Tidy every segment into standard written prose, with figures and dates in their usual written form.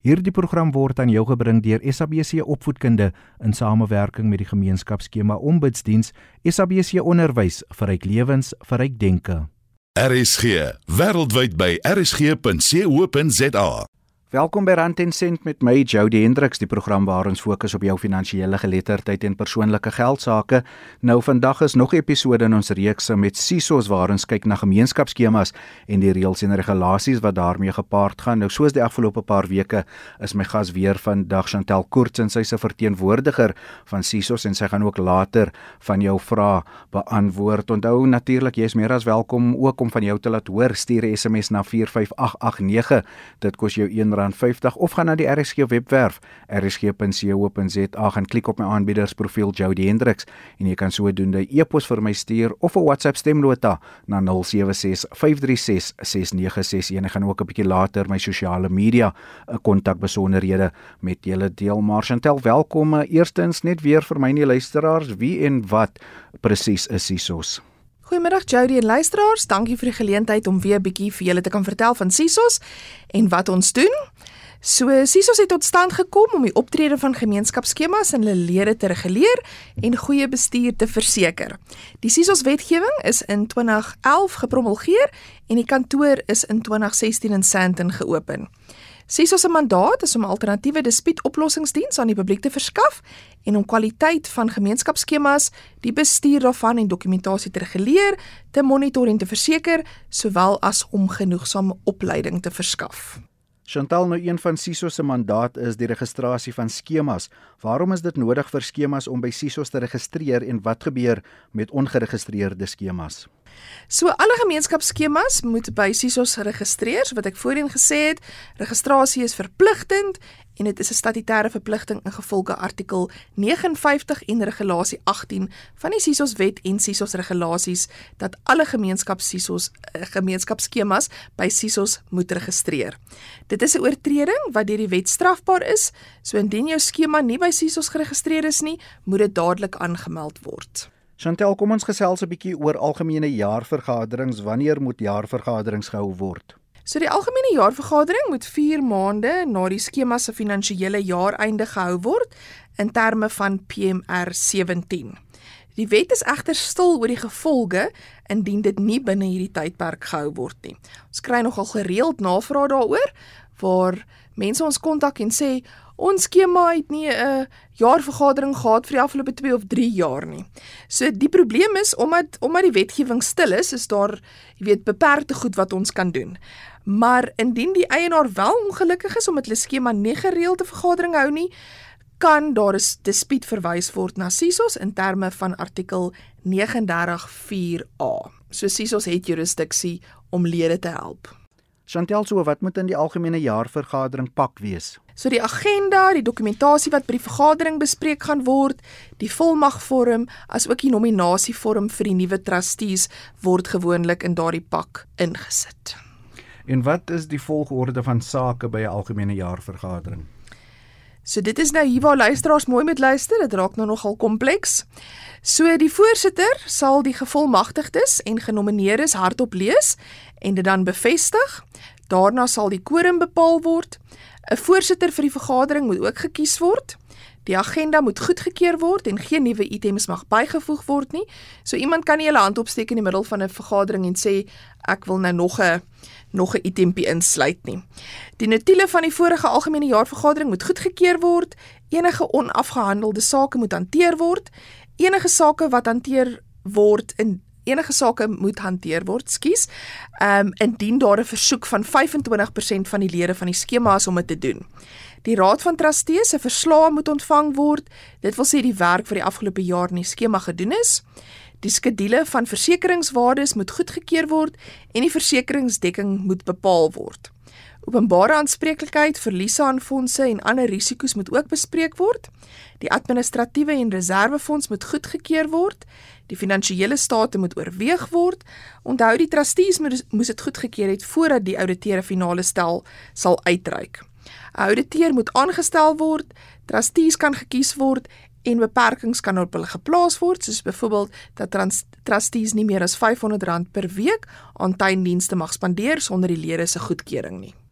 Hierdie program word aan jou gebring deur SABC Opvoedkunde in samewerking met die gemeenskapsskema Ombudsdiens, SABC Onderwys, Verryk Lewens, Verryk Denke. RSG, wêreldwyd by rsg.co.za. Welkom by Rand en Sent met my, Jody Hendriks, die program waar ons fokus op jou finansiële geletterdheid en persoonlike geldsaake. Nou vandag is nog 'n episode in ons reeks met CISOs waar ons kyk na gemeenskapsskemas en die reëls en regulasies wat daarmee gepaard gaan. Nou soos die afgelope paar weke is my gas weer vandag Chantel Koorts en sy's 'n verteenwoordiger van CISOs en sy gaan ook later van jou vrae beantwoord. Onthou natuurlik, jy is meer as welkom ook om van jou te laat hoor. Stuur 'n SMS na 45889. Dit kos jou R1.50 of gaan na die RSG webwerf rsg.co.za en klik op my aanbiedersprofiel Jody Hendriks en jy kan sodoende e-pos vir my stuur of 'n WhatsApp stemnota na 076-536-6961. Ek gaan ook 'n bietjie later my sosiale media kontakbesonderhede met julle deel. Maar Chantel, welkom. Eerstens net weer vir my en die luisteraars, wie en wat presies is CISOs? Goeiemiddag Jody en luisteraars, dankie vir die geleentheid om weer 'n bietjie vir julle te kan vertel van CISOs en wat ons doen. So CISOs het tot stand gekom om die optrede van gemeenskapsskemas en hulle lede te reguleer en goeie bestuur te verseker. Die CISOs wetgewing is in 2011 gepromulgeer en die kantoor is in 2016 in Sandton geopen. CISOs se mandaat is om alternatiewe dispuutoplossingsdiens aan die publiek te verskaf en om kwaliteit van gemeenskapsskemas, die bestuur daarvan en dokumentasie te reguleer, te monitor en te verseker, sowel as om genoegsame opleiding te verskaf. Chantal, nou een van CISOs se mandaat is die registrasie van skemas. Waarom is dit nodig vir skemas om by CISOs te registreer en wat gebeur met ongeregistreerde skemas? So alle gemeenskapsskemas moet by CISOs geregistreer, so wat ek voorheen gesê het, registrasie is verpligtend en dit is 'n statutêre verpligting ingevolge artikel 59 en regulasie 18 van die CISOs wet en CISOs regulasies dat alle gemeenskapsskemas by CISOs moet registreer. Dit is 'n oortreding wat deur die wet strafbaar is, so indien jou skema nie by CISOs geregistreer is nie, moet dit dadelik aangemeld word. Chantel, kom ons gesels 'n bietjie oor algemene jaarvergaderings. Wanneer moet jaarvergaderings gehou word? So die algemene jaarvergadering moet 4 maande na die skema se finansiële jaareinde gehou word in terme van PMR 17. Die wet is egter stil oor die gevolge indien dit nie binne hierdie tydperk gehou word nie. Ons kry nogal gereeld navrae daaroor waar mense ons kontak en sê ons skema het nie 'n jaarvergadering gehad vir die afgelope 2 of 3 jaar nie. So die probleem is omdat die wetgewing stil is daar, beperkte goed wat ons kan doen. Maar indien die eienaar wel ongelukkig is omdat hulle skema nie gereelde vergadering hou nie, kan daar 'n dispuut verwys word na CISOs in terme van artikel 39(4)A. So CISOs het jurisdiksie om lede te help. Chantel, so wat moet in die algemene jaarvergadering pak wees? So die agenda, die dokumentasie wat by die vergadering bespreek gaan word, die volmagvorm, as ook die nominasievorm vir die nuwe trustees word gewoonlik in daardie pak ingesit. En wat is die volgorde van sake by 'n algemene jaarvergadering? So dit is nou hier waar luisteraars mooi moet luister, dit raak nou nogal kompleks. So die voorsitter sal die gevolmagtigdes en genomineerdes hardop lees en dit dan bevestig. Daarna sal die quorum bepaal word. 'n Voorsitter vir die vergadering moet ook gekies word. Die agenda moet goedgekeur word en geen nuwe items mag bygevoeg word nie. So iemand kan nie hulle hand opsteek in die middel van 'n vergadering en sê ek wil nou nog 'n itempie insluit nie. Die notulen van die vorige algemene jaarvergadering moet goedgekeur word. Enige onafgehandelde sake moet hanteer word. Enige sake moet hanteer word, indien daar 'n versoek van 25% van die lede van die skema is om dit te doen. Die Raad van Trustees se verslae moet ontvang word, dit wil sê die werk vir die afgelope jaar in die skema gedoen is. Die skedule van versekeringswaardes moet goedgekeur word en die versekeringsdekking moet bepaal word. Openbare aanspreeklikheid, verliese aan fondse en ander risiko's moet ook bespreek word. Die administratiewe en reservefonds moet goedgekeur word. Die finansiële state moet oorweeg word. Onthou die trustees moes dit goedgekeur het voordat die ouditeur 'n finale stel sal uitreik. 'n Ouditeur moet aangestel word, trustees kan gekies word en beperkings kan op hulle geplaas word, soos byvoorbeeld dat trustees nie meer as R500 per week aan tuindienste mag spandeer sonder die lede se goedkeuring nie.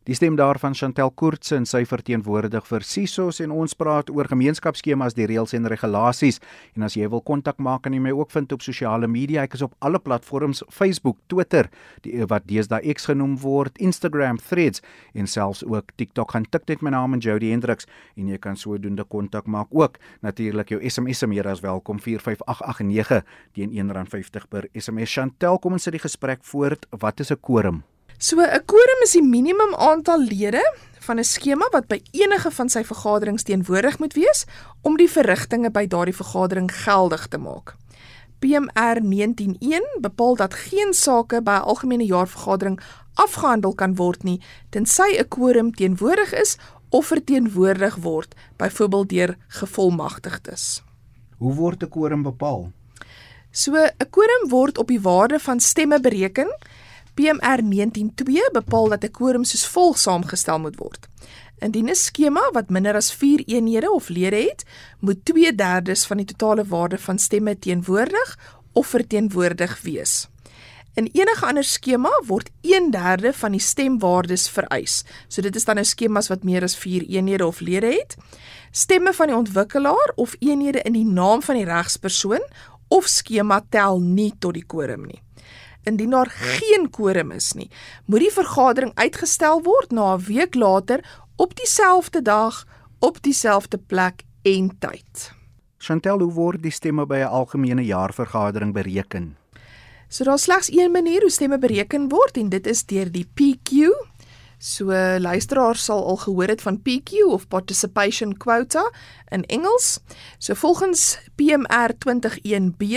Die stem daarvan Chantel Koortsen, sy verteenwoordig vir CISOs en ons praat oor gemeenskapsskemas, die reëls en regulasies. En as jy wil kontak maak, kan jy my ook vind op sosiale media. Ek is op alle platforms, Facebook, Twitter, wat deesdae X genoem word, Instagram, Threads en selfs ook TikTok. Gaan tik net my naam in Jody Hendricks en jy kan sodoende kontak maak ook. Natuurlik jou SMS meer as welkom 45889 teen R1.50 per SMS. Chantel, kom ons sit die gesprek voort. Wat is 'n quorum? So 'n quorum is die minimum aantal lede van 'n skema wat by enige van sy vergaderings teenwoordig moet wees om die verrigtinge by daardie vergadering geldig te maak. PMR 19.1 bepaal dat geen sake by 'n algemene jaarvergadering afgehandel kan word nie tensy 'n quorum teenwoordig is of verteenwoordig word, byvoorbeeld deur gevolmagtigdes. Hoe word 'n quorum bepaal? So 'n quorum word op die waarde van stemme bereken. PMR 19.2 bepaal dat 'n quorum soos volg saamgestel moet word. Indien 'n skema wat minder as 4 eenhede of lede het, moet 2/3 van die totale waarde van stemme teenwoordig of verteenwoordig wees. In enige ander skema word 1/3 van die stemwaardes vereis. So dit is dan nou skemas wat meer as 4 eenhede of lede het. Stemme van die ontwikkelaar of eenhede in die naam van die regspersoon of skema tel nie tot die quorum nie. Indien daar geen quorum is nie, moet die vergadering uitgestel word na 'n week later op dieselfde dag, op dieselfde plek en tyd. Chantel, hoe word die stemme by 'n algemene jaarvergadering bereken? So daar is slegs een manier hoe stemme bereken word en dit is deur die PQ. So luisteraars sal al gehoor het van PQ of Participation Quota in Engels. So volgens PMR 20.1b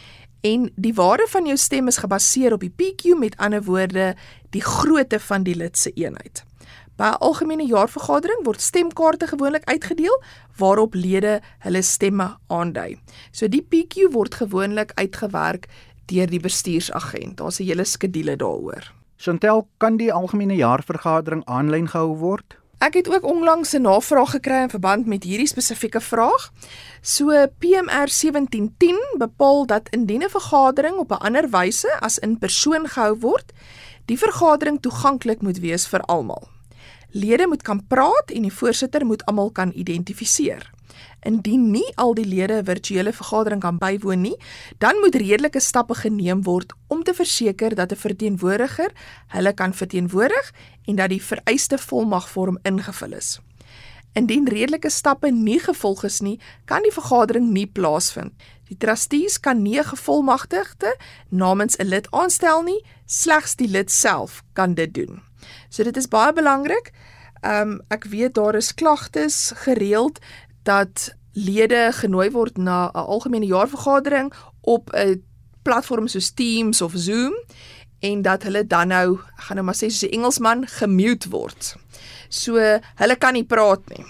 en die waarde van jou stem is gebaseer op die PQ, met ander woorde die grootte van die lid se eenheid. By 'n algemene jaarvergadering word stemkaarte gewoonlik uitgedeel waarop lede hulle stemme aandui. So die PQ word gewoonlik uitgewerk deur die bestuursagent. Daar's 'n hele skedule daaroor. Chantel, kan die algemene jaarvergadering aanlyn gehou word? Ek het ook onlangs 'n navraag gekry in verband met hierdie spesifieke vraag. So PMR 1710 bepaal dat indien 'n vergadering op 'n ander wyse as in persoon gehou word, die vergadering toeganklik moet wees vir almal. Lede moet kan praat en die voorsitter moet almal kan identifiseer. Indien nie al die lede 'n virtuele vergadering kan bywoon nie, dan moet redelike stappe geneem word om te verseker dat 'n verteenwoordiger hulle kan verteenwoordig en dat die vereiste volmagvorm ingevul is. Indien redelike stappe nie gevolg is nie, kan die vergadering nie plaasvind. Die trustees kan nie 'n gevolmagtigde namens 'n lid aanstel nie, slegs die lid self kan dit doen. So dit is baie belangrik. Ek weet daar is klagtes gereeld dat lede genooi word na 'n algemene jaarvergadering op 'n platform soos Teams of Zoom en dat hulle dan nou, ek gaan nou maar sê soos die Engelsman, gemute word. So hulle kan nie praat nie.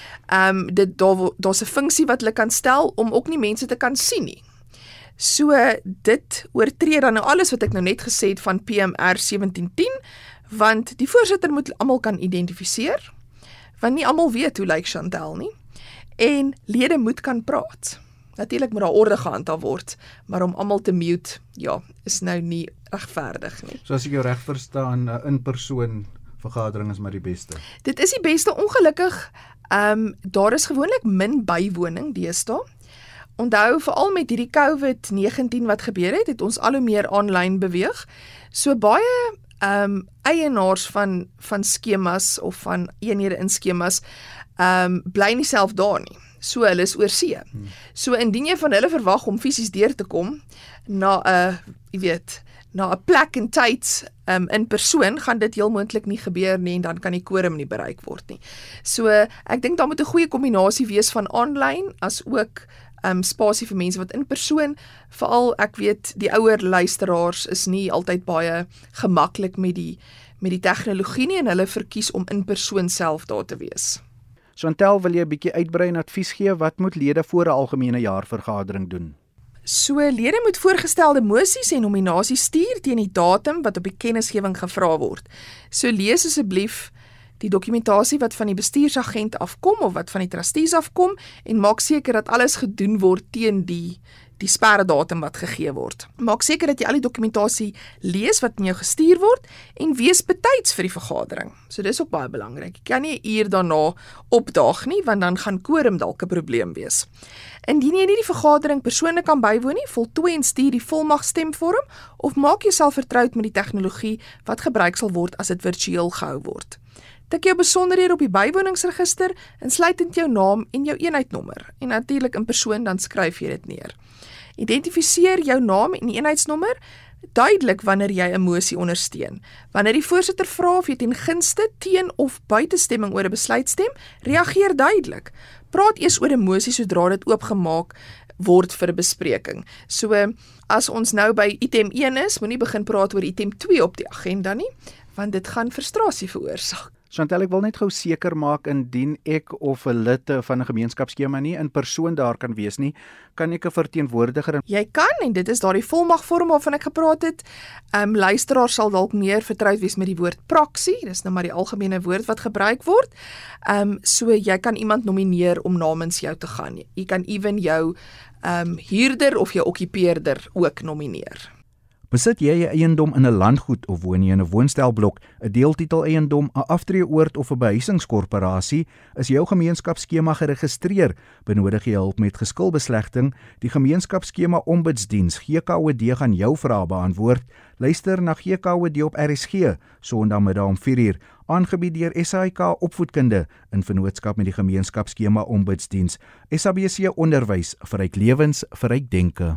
Daar's 'n funksie wat hulle kan stel om ook nie mense te kan sien nie. So dit oortree dan nou alles wat ek nou net gesê het van PMR 1710, want die voorsitter moet almal kan identifiseer, want nie almal weet hoe lyk Chantel nie. En lede moet kan praat. Natuurlik moet daar orde gehandhaaf word, maar om almal te mute, ja, is nou nie regverdig nie. So as ek jou reg verstaan, 'n in-persoon vergadering is maar die beste. Dit is die beste, ongelukkig. Daar is gewoonlik min bywoning deesdae. Onthou, veral met hierdie COVID-19 wat gebeur het, het ons al hoe meer aanlyn beweeg. So baie eienaars van skemas of van eenhede in skemas bly nie self daar nie. So hulle is oor see. So indien jy van hulle verwag om fisies deur te kom na 'n plek en tyd in persoon, gaan dit heel moontlik nie gebeur nie en dan kan die quorum nie bereik word nie. So ek dink daar moet 'n goeie kombinasie wees van aanlyn as ook spasie vir mense wat in persoon, veral ek weet die ouer luisteraars is nie altyd baie gemaklik met die tegnologie nie en hulle verkies om in persoon self daar te wees. Chantel, wil jy 'n bietjie uitbrei en advies gee, wat moet lede voor 'n algemene jaarvergadering doen? So lede moet voorgestelde mosies en nominasies stuur teen die datum wat op die kennisgewing gevra word. So lees asseblief die dokumentasie wat van die bestuursagent afkom of wat van die trustees afkom en maak seker dat alles gedoen word teen die sperdatum wat gegee word. Maak seker dat jy al die dokumentasie lees wat in jou gestuur word en wees betyds vir die vergadering. So dis ook baie belangrik. Jy kan nie 'n uur daarna opdaag nie, want dan gaan quorum dalk 'n probleem wees. Indien jy nie die vergadering persoonlik kan bywoon nie, voltooi en stuur die volmagstemvorm of maak jouself vertroud met die tegnologie wat gebruik sal word as dit virtueel gehou word. Tik jou besonderhede op die bywoningsregister, insluitend jou naam en jou eenheidnommer. En natuurlik in persoon dan skryf jy dit neer. Identifiseer jou naam en eenheidsnommer duidelik wanneer jy 'n mosie ondersteun. Wanneer die voorsitter vra of jy ten gunste, teen of buite stemming oor 'n besluit stem, reageer duidelik. Praat eers oor 'n mosie sodra dit oopgemaak word vir 'n bespreking. So as ons nou by item 1 is, moenie begin praat oor item 2 op die agenda nie, want dit gaan frustrasie veroorsaak. Chantel, ek wil net gou seker maak indien ek of 'n lid van 'n gemeenskapsskema nie in persoon daar kan wees nie, kan ek 'n verteenwoordiger. Jy kan, en dit is daardie volmagvorm waarvan ek gepraat het. Luisteraars sal dalk meer vertroud wees met die woord praksie, dis nou maar die algemene woord wat gebruik word. So jy kan iemand nomineer om namens jou te gaan. Jy kan ewen jou huurder of jou okkupeerder ook nomineer. Besit jy 'n eiendom in 'n landgoed of woon jy in 'n woonstelblok, 'n deeltitel eiendom, 'n aftreeoord of 'n behuisingskorporasie, is jou gemeenskapsskema geregistreer, benodig jy hulp met geskilbeslegting, die gemeenskapsskema ombudsdiens GKOD gaan jou vrae beantwoord. Luister na GKOD op RSG, Sondagmiddag om 4uur, aangebied deur SAIK Opvoedkunde in vennootskap met die gemeenskapsskema ombudsdiens. SABC Onderwys, verryk lewens, verryk denke.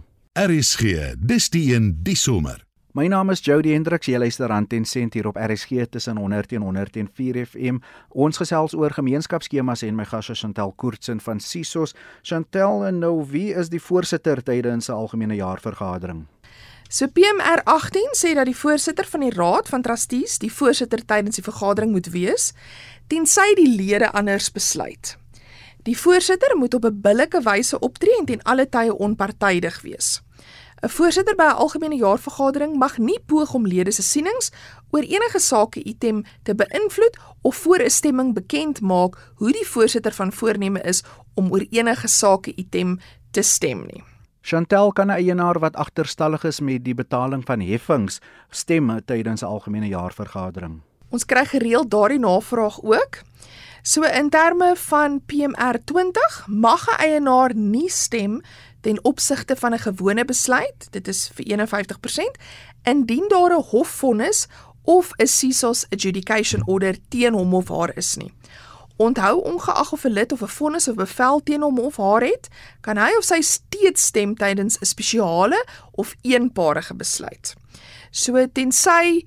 RSG, dis die een die somer. My naam is Jody Hendriks, jy luister Rand en Sent hier op RSG tussen 100 en 104 FM. Ons gesels oor gemeenskapsskemas en my gas is Chantel Koortsen van CISOS. Chantel, en nou wie is die voorsitter tydens 'n algemene jaarvergadering? So PMR 18 sê dat die voorsitter van die Raad van Trustees die voorsitter tydens die vergadering moet wees, tensy die lede anders besluit. Die voorsitter moet op 'n billike wyse optree en ten alle tye onpartydig wees. 'n Voorsitter by 'n algemene jaarvergadering mag nie poog om lede se sienings oor enige sake-item te beïnvloed of voor 'n stemming bekend maak hoe die voorsitter van voorneme is om oor enige sake-item te stem nie. Chantel, kan 'n eienaar wat agterstallig is met die betaling van heffings stem tydens 'n algemene jaarvergadering? Ons kry gereeld daardie navraag ook. So in terme van PMR 20 mag 'n eienaar nie stem ten opsigte van 'n gewone besluit, dit is vir 51%, indien daar 'n hofvonnis of 'n CISOS adjudication order teen hom of haar is nie. Onthou, ongeag of 'n lid of 'n vonnis of bevel teen hom of haar het, kan hy of sy steeds stem tydens 'n spesiale of eenparige besluit. So tensy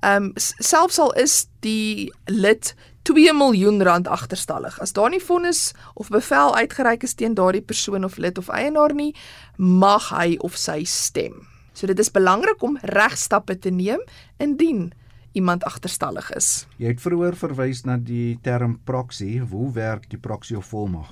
selfs al is die lid R2 miljoen agterstallig. As daar nie vonnis of bevel uitgereik is teen daardie persoon of lid of eienaar nie, mag hy of sy stem. So dit is belangrik om regstappe te neem indien iemand agterstallig is. Jy het vroeër verwys na die term proksie. Hoe werk die proksie of volmag?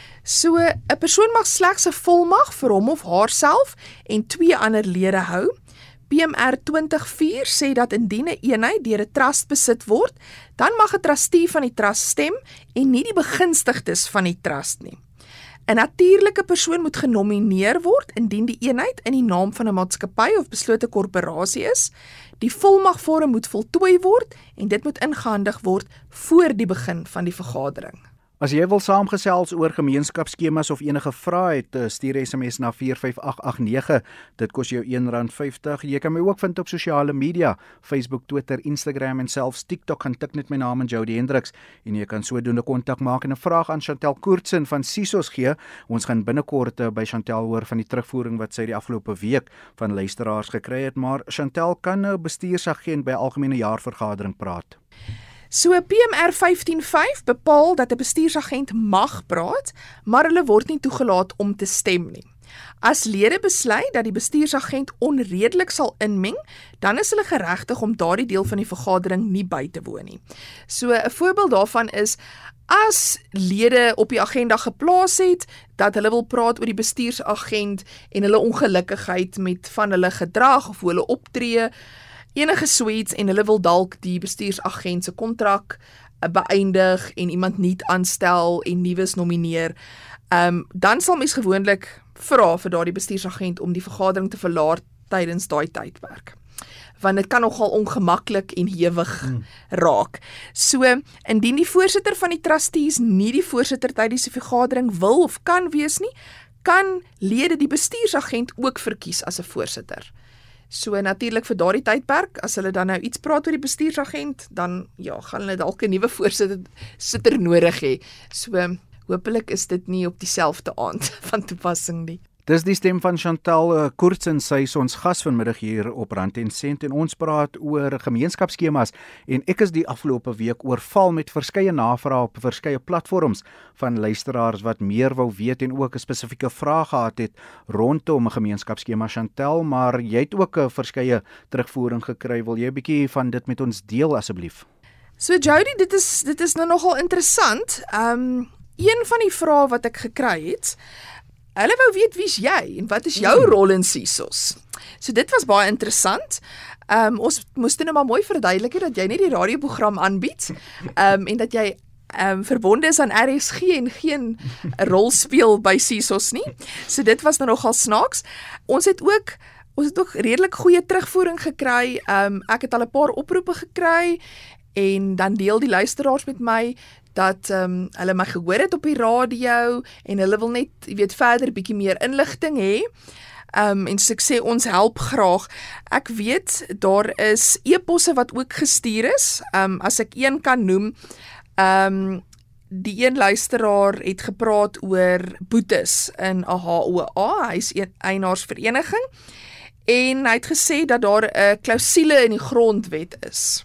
So 'n persoon mag slegs 'n volmag vir hom of haarself en 2 ander lede hou. PMR 20.4 sê dat indien 'n eenheid deur 'n trust besit word, dan mag 'n trustee van die trust stem en nie die begunstigdes van die trust nie. 'n Natuurlike persoon moet genomineer word indien die eenheid in die naam van 'n maatskappy of beslote korporasie is. Die volmagvorm moet voltooi word en dit moet ingehandig word voor die begin van die vergadering. As jy wil saamgesels oor gemeenskapsskemas of enige vrae het, stuur SMS na 45889. Dit kos jou R1.50. Jy kan my ook vind op sosiale media, Facebook, Twitter, Instagram en selfs TikTok. Gaan tik net my naam in Jody Hendriks en jy kan sodoende kontak maak en 'n vraag aan Chantel Koortsen van CISOS gee. Ons gaan binnekort by Chantel hoor van die terugvoering wat sy die afgelope week van luisteraars gekry het, maar Chantel, kan 'n bestuursagent by algemene jaarvergadering praat? So PMR 15.5 bepaal dat 'n bestuursagent mag praat, maar hulle word nie toegelaat om te stem nie. As lede besluit dat die bestuursagent onredelik sal inmeng, dan is hulle geregtig om daardie deel van die vergadering nie by te woon nie. So 'n voorbeeld daarvan is, as lede op die agenda geplaas het, dat hulle wil praat oor die bestuursagent en hulle ongelukkigheid met van hulle gedrag of hoe hulle optree, enige suits en hulle wil dalk die bestuursagent se kontrak beëindig en iemand nuut aanstel en nuus nomineer, dan sal mens gewoonlik vra vir daardie bestuursagent om die vergadering te verlaat tydens daai tydperk. Want dit kan nogal ongemaklik en hewig raak. So, indien die voorsitter van die trustees nie die voorsitter tydens die vergadering wil of kan wees nie, kan lede die bestuursagent ook verkies as 'n voorsitter. So natuurlik vir daardie tydperk, as hulle dan nou iets praat oor die bestuursagent, dan ja, gaan hulle dalk 'n nuwe voorsitter nodig hê. So hopelik is dit nie op dieselfde aand van toepassing nie. Dis die stem van Chantal Koortsen, sy is ons gas vanmiddag hier op Rand en Sent en ons praat oor gemeenskapsskemas en ek is die afgelope week oorval met verskeie navrae op verskeie platforms van luisteraars wat meer wou weet en ook 'n spesifieke vraag gehad het rondom 'n gemeenskapsskema. Chantal, maar jy het ook 'n verskeie terugvoering gekry. Wil jy 'n bietjie van dit met ons deel asseblief? So Jody, dit is nou nogal interessant. Een van die vrae wat ek gekry het, hulle wou weet wie's jy en wat is jou rol in CSOS? So dit was baie interessant. Ons moes nou maar mooi verduidelik dat jy nie die radioprogram aanbied en dat jy verbonde is aan RSG en geen rol speel by CSOS nie. So dit was nou nogal snaaks. Ons het ook redelik goeie terugvoering gekry. Ek het al 'n paar oproepe gekry en dan deel die luisteraars met my dat hulle my gehoor het op die radio en hulle wil net, verder bietjie meer inligting hê. En soos ek sê, ons help graag. Ek weet, daar is e-posse wat ook gestuur is, as ek een kan noem. Die een luisteraar het gepraat oor boetes in 'n HOA, huiseienaarsvereniging, en hy het gesê dat daar 'n klousule in die grondwet is.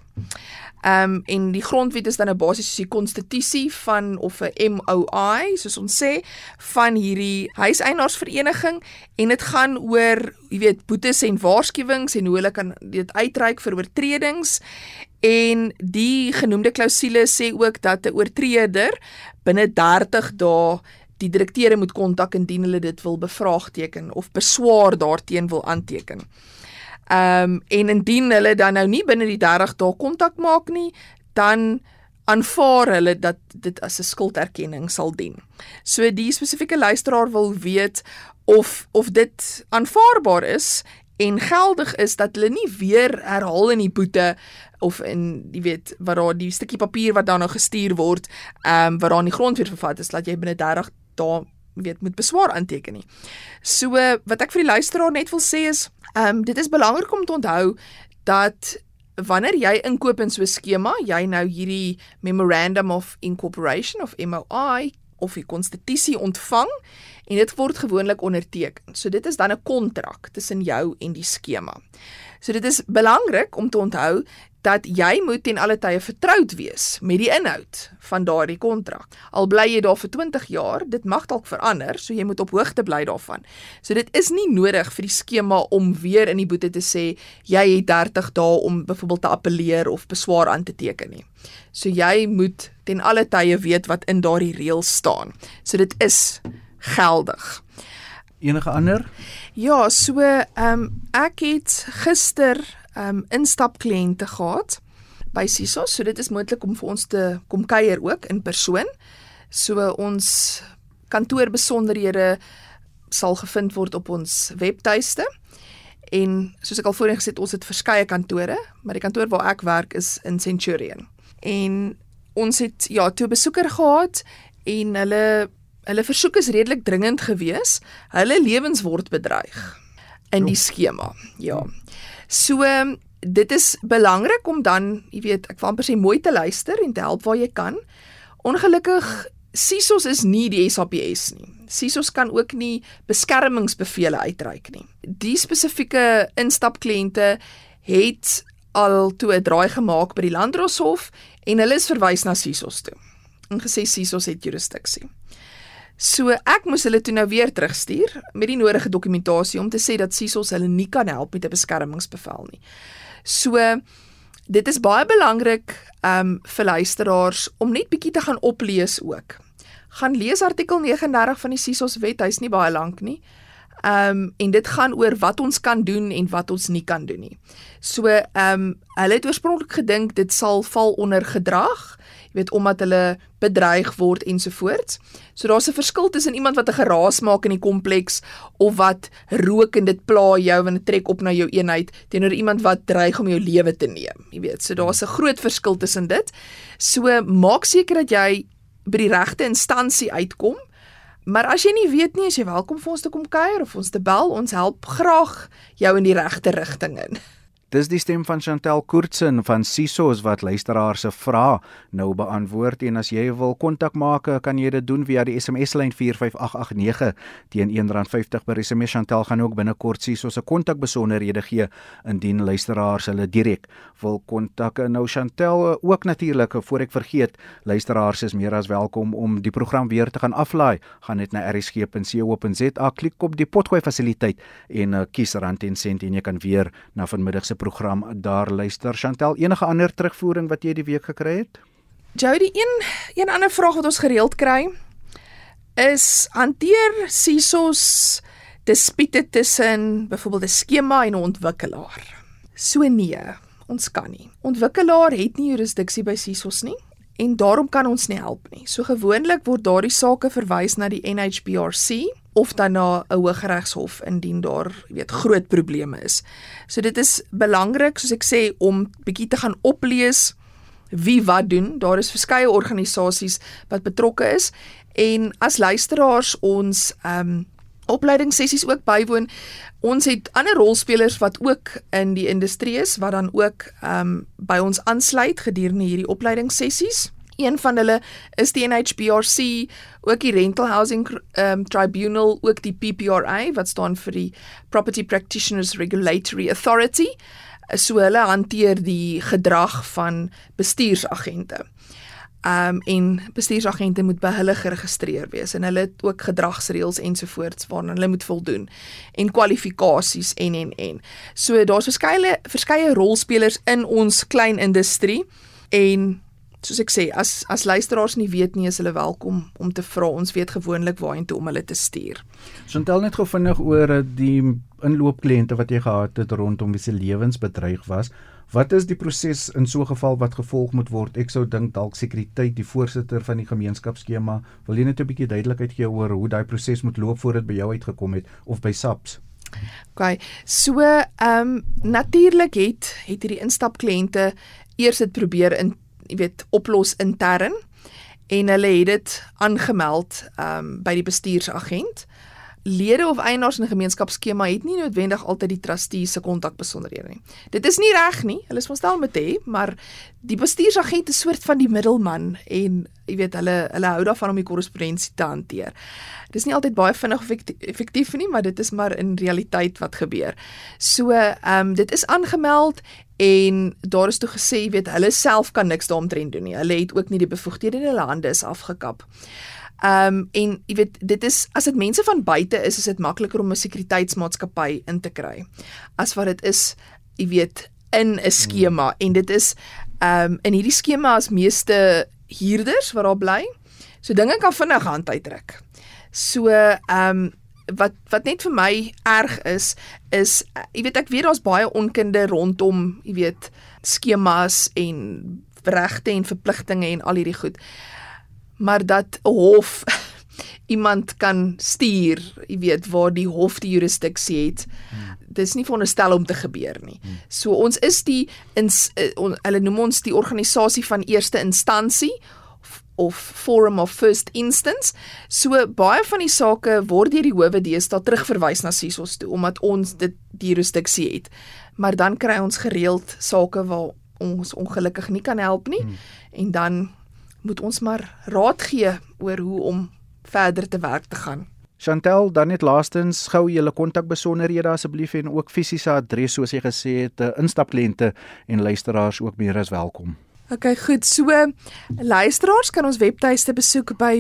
En die grondwet is dan 'n basies die konstitusie van, of 'n MOI, soos ons sê, van hierdie huiseienaarsvereniging, en dit gaan oor, boetes en waarskuwings en hoe hulle kan dit uitreik vir oortredings, en die genoemde klousule sê ook dat 'n oortreder binne 30 dae die direkteure moet kontak indien hulle dit wil bevraagteken of beswaar daarteen wil aanteken. En indien hulle dan nou nie binne die 30 dae kontak maak nie, dan aanvaar hulle dat dit as 'n skulderkenning sal dien. So die spesifieke luisteraar wil weet of dit aanvaarbaar is en geldig is, dat hulle nie weer herhaal in die boete of in, wat daar die stukkie papier wat dan nou gestuur word, wat daar in die grondwet vervat is, dat jy binne 30 dae moet beswaar aanteken nie. So wat ek vir die luisteraar net wil sê is, dit is belangrik om te onthou dat wanneer jy inkoop in so 'n skema, jy nou hierdie Memorandum of Incorporation of MOI of die konstitusie ontvang en dit word gewoonlik onderteken. So dit is dan 'n kontrak tussen jou en die skema. So dit is belangrik om te onthou dat jy moet ten alle tye vertroud wees met die inhoud van daardie kontrak. Al bly jy daar vir 20 jaar, dit mag dalk verander, so jy moet op hoogte bly daarvan. So dit is nie nodig vir die skema om weer in die boete te sê, jy het 30 dae om byvoorbeeld te appeleer of beswaar aan te teken nie. So jy moet ten alle tye weet wat in daardie reëls staan. So dit is geldig. Enige ander? Ja, so ek het gister instapkliënte gehad by CSOS, so dit is moontlik om vir ons te kom kuier ook in persoon. So ons kantoorbesonderhede sal gevind word op ons webtuiste. En soos ek al voorheen gesê het, ons het verskeie kantore, maar die kantoor waar ek werk is in Centurion. En ons het toe 'n besoeker gehad en hulle versoek is redelik dringend gewees. Hulle lewens word bedreig in die skema. Ja. So dit is belangrik om dan, ek wil amper sê mooi te luister en te help waar jy kan. Ongelukkig, CSOS is nie die SAPS nie. CSOS kan ook nie beskermingsbevele uitreik nie. Die spesifieke instapkliënte het al toe 'n draai gemaak by die Landdroshof en hulle is verwys na CSOS toe. En gesê CSOS het jurisdiksie. So ek moes hulle toe nou weer terugstuur met die nodige dokumentasie om te sê dat CSOS hulle nie kan help met 'n beskermingsbevel nie. So dit is baie belangrik vir luisteraars om net bietjie te gaan oplees ook. Gaan lees artikel 39 van die CSOS wet, hy's nie baie lank nie. En dit gaan oor wat ons kan doen en wat ons nie kan doen nie. So hulle het oorspronklik gedink dit sal val onder gedrag, omdat hulle bedreig word ensovoorts. So daar's 'n verskil tussen iemand wat 'n geraas maak in die kompleks of wat rook en dit pla jou en dit trek op na jou eenheid teenoor iemand wat dreig om jou lewe te neem. So daar's 'n groot verskil tussen dit. So maak seker dat jy by die regte instansie uitkom. Maar as jy nie weet nie, is jy welkom vir ons te kom kuier of ons te bel. Ons help graag jou in die regte rigting in. Dis die stem van Chantel Koortsen van CISOS wat luisteraars se vrae nou beantwoord, en as jy wil kontak maak, kan jy dit doen via die SMS-lyn 45889 teen R1.50 per SMS. Chantel gaan ook binnekort CISOS se kontakbesonderhede gee indien luisteraars hulle direk wil kontak. Nou Chantel, ook natuurlik, voor ek vergeet, luisteraars is meer as welkom om die program weer te gaan aflaai. Gaan net na rsg.co.za, klik op die potgooi fasiliteit en kies rand en sent en jy kan weer na vanmiddag se program daar luister. Chantel, enige ander terugvoering wat jy die week gekry het? Jody, een ander vraag wat ons gereeld kry is, hanteer CISOS dispute tussen byvoorbeeld 'n skema en 'n ontwikkelaar? So nee, ons kan nie. Ontwikkelaar het nie jurisdiksie by CISOS nie en daarom kan ons nie help nie. So gewoonlik word daardie sake verwys na die NHBRC of dan na 'n Hooggeregshof indien daar, groot probleme is. So dit is belangrik, soos ek sê, om bietjie te gaan oplees wie wat doen. Daar is verskeie organisasies wat betrokke is en as luisteraars ons opleidingssessies ook bywoon. Ons het ander rolspelers wat ook in die industrie is, wat dan ook by ons aansluit gedurende hierdie opleidingssessies. Een van hulle is die NHBRC, ook die Rental Housing Tribunal, ook die PPRA, wat staan vir die Property Practitioners Regulatory Authority. So hulle hanteer die gedrag van bestuursagente. En bestuursagente moet by hulle geregistreer wees en hulle het ook gedragsreëls ensovoorts waarna hulle moet voldoen en kwalifikasies en. So daar's verskeie rolspelers in ons klein industrie en soos ek sê, as luisteraars nie weet nie, is hulle welkom om te vra. Ons weet gewoonlik waarheen toe om hulle te stuur. Chantel, net gou vinnig oor die inloopkliënte wat jy gehad het rondom wie se lewens bedreig was. Wat is die proses in so 'n geval wat gevolg moet word? Ek sou dink dalk sekuriteit, die voorsitter van die gemeenskapsskema. Wil jy net 'n bietjie duidelikheid gee oor hoe daai proses moet loop voor dit by jou uitgekom het of by SAPS? Okay, so natuurlik het hierdie instapkliënte eers dit probeer oplos intern en hulle het dit aangemeld by die bestuursagent. Lede of eienaars in 'n gemeenskapsskema het nie noodwendig altyd die trustee se kontakbesonderhede nie. Dit is nie reg nie, hulle is verstel met hê, maar die bestuursagent is soort van die middelman en hulle hou daarvan om die korrespondensie te hanteer. Dit is nie altyd baie vinnig of effektief nie, maar dit is maar in realiteit wat gebeur. So, dit is aangemeld en daar is toe gesê, hulle self kan niks daaromtrent doen nie. Hulle het ook nie die bevoegdhede in hulle hande is afgekap. En dit is, as dit mense van buite is dit makliker om 'n sekuriteitsmaatskappy in te kry, as wat dit is, in 'n skema, en dit is, in hierdie skema is meeste huurders wat daar bly, so dinge kan vinnig hand uitdruk. So, wat net vir my erg is, ek weet daar's baie onkunde rondom, skemas en regte en verpligtinge en al hierdie goed. Maar dat 'n hof iemand kan stuur, waar die hof die jurisdiksie het, dit is nie veronderstel om te gebeur nie. So ons is hulle noem ons die organisasie van eerste instansie, of Forum of First Instance. So baie van die sake word deur die howe deesdae terugverwys na CISOS toe, omdat ons die jurisdiksie het. Maar dan kry ons gereeld sake waar ons ongelukkig nie kan help nie, en dan moet ons maar raad gee oor hoe om verder te werk te gaan. Chantel, dan net laastens gou julle kontakbesonderhede asseblief en ook fisiese adres, soos jy gesê het, instapkliënte en luisteraars ook meer as welkom. Okay, goed. So, luisteraars kan ons webtuiste besoek by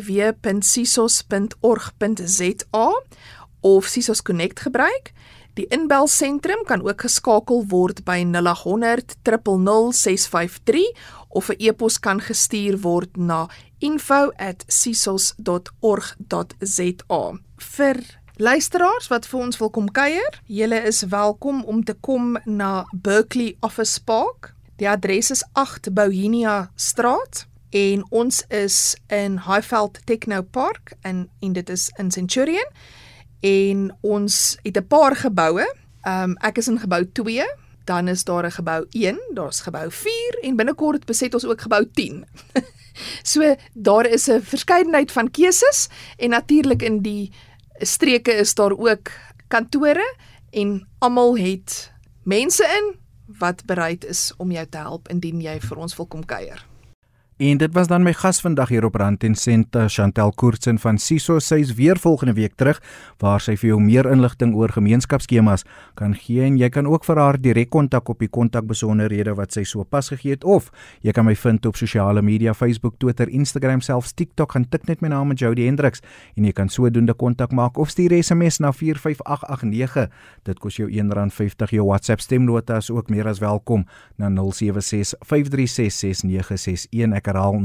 www.cisos.org.za of CISOS Connect gebruik. Die inbelsentrum kan ook geskakel word by 0800 000 653 of 'n e-pos kan gestuur word na info@cisos.org.za. Vir luisteraars wat vir ons wil kom kuier, julle is welkom om te kom na Berkeley Office Park. Die adres is 8 Bouhinia Straat. en ons is in Highveld Techno Park en dit is in Centurion en ons het 'n paar geboue. Ek is in gebou 2, dan is daar 'n gebou 1, daar's gebou 4 en binnekort beset ons ook gebou 10. So daar is 'n verskeidenheid van keuses en natuurlik in die streke is daar ook kantore en almal het mense in wat bereid is om jou te help indien jy vir ons wil kom kuier. En dit was dan my gas vandag hier op Rand en Sent, Chantel Koortsen van CISO. Sy is weer volgende week terug waar sy vir jou meer inligting oor gemeenskapsskemas kan gee en jy kan ook vir haar direk kontak op die kontakbesonderhede wat sy so pas gegee het of jy kan my vind op sosiale media, Facebook, Twitter, Instagram, selfs TikTok, gaan tik net my naam met Jody Hendricks en jy kan sodoende kontak maak of stuur SMS na 45889. Dit kos jou R1.50. Jou WhatsApp stemnota is ook meer as welkom na 076 536 6961. Ek herhaal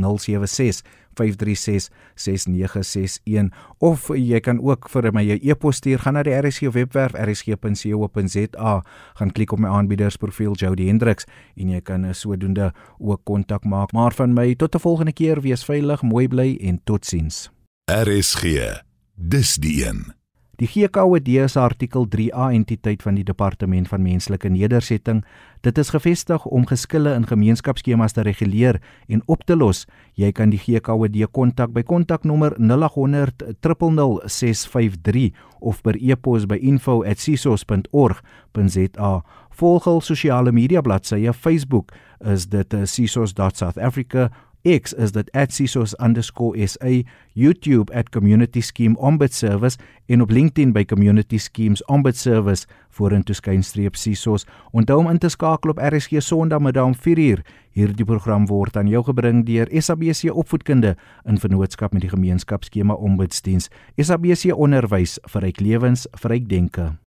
076-536-6961 of jy kan ook vir my jou e-pos stuur, gaan na die RSG webwerf rsg.co.za, gaan klik op my aanbiedersprofiel Jody Hendricks en jy kan sodoende ook kontak maak. Maar van my tot 'n volgende keer, wees veilig, mooi bly en totsiens. RSG, dis die een. Die GKOD is artikel 3A entiteit van die Departement van Menslike Nedersetting. Dit is gevestig om geskille in gemeenskapsskemas te reguleer en op te los. Jy kan die GKOD kontak by kontaknommer 0800 000 653 of per e-pos by info@cisos.org.za. Volg hul sosiale media bladsye. Facebook is dit cisos.South Africa, X is dit @CISOS_SA, YouTube @Community Scheme Ombud Service en op LinkedIn by Community Schemes Ombud Service vorentoe skynstreep CISOS. Onthou om in te skakel op RSG Sondagmiddag om 4:00. Hierdie program word aan jou gebring deur SABC Opvoedkunde in vennootskap met die Gemeenskapsskema Ombudsdiens. SABC Onderwys, verryk lewens, verryk denke.